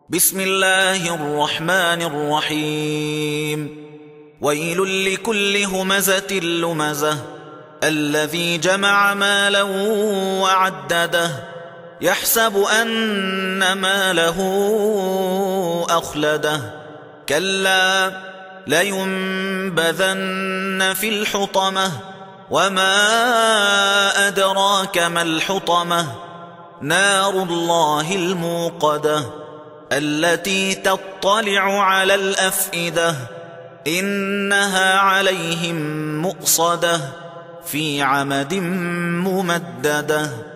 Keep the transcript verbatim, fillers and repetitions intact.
بسم الله الرحمن الرحيم. ويل لكل همزة لمزة الذي جمع مالا وعدده يحسب أن ماله أخلده كلا لينبذن في الحطمة وما أدراك ما الحطمة نار الله الموقدة التي تطلع على الأفئدة إنها عليهم مؤصدة في عمد ممددة.